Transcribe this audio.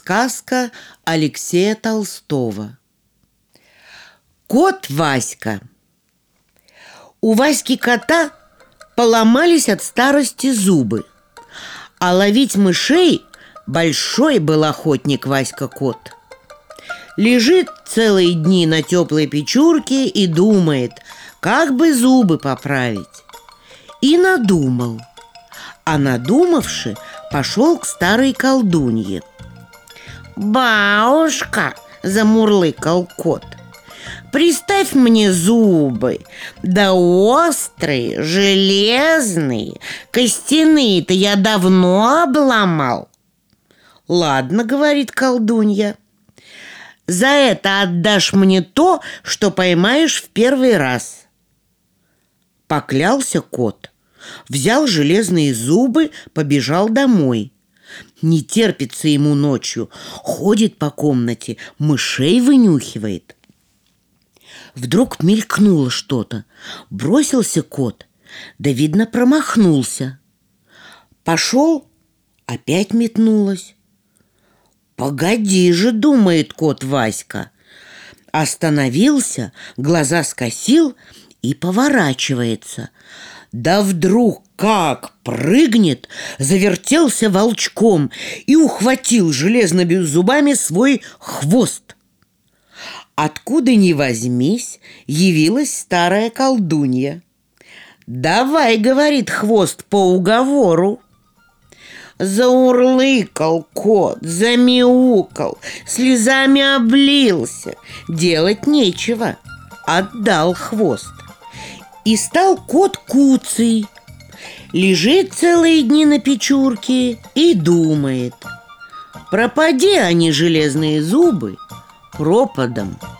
Сказка Алексея Толстого. Кот Васька. У Васьки кота поломались от старости зубы, а ловить мышей большой был охотник Васька-кот. Лежит целые дни на теплой печурке и думает, как бы зубы поправить. И надумал. А надумавши, пошел к старой колдунье. «Бабушка!» – замурлыкал кот. «Приставь мне зубы, да острые, железные, костяные-то я давно обломал». «Ладно, — говорит колдунья, — за это отдашь мне то, что поймаешь в первый раз». Поклялся кот, взял железные зубы, побежал домой. Не терпится ему ночью, ходит по комнате, мышей вынюхивает. Вдруг мелькнуло что-то, бросился кот, да, видно, промахнулся. Пошел, опять метнулось. «Погоди же, — думает кот Васька». Остановился, глаза скосил и поворачивается. Да вдруг как прыгнет, завертелся волчком и ухватил железными зубами свой хвост. Откуда ни возьмись, явилась старая колдунья. «Давай, — говорит, — хвост по уговору». Заурлыкал кот, замяукал, слезами облился. Делать нечего, отдал хвост. И стал кот куцый. Лежит целые дни на печурке и думает: пропади они, железные зубы, пропадом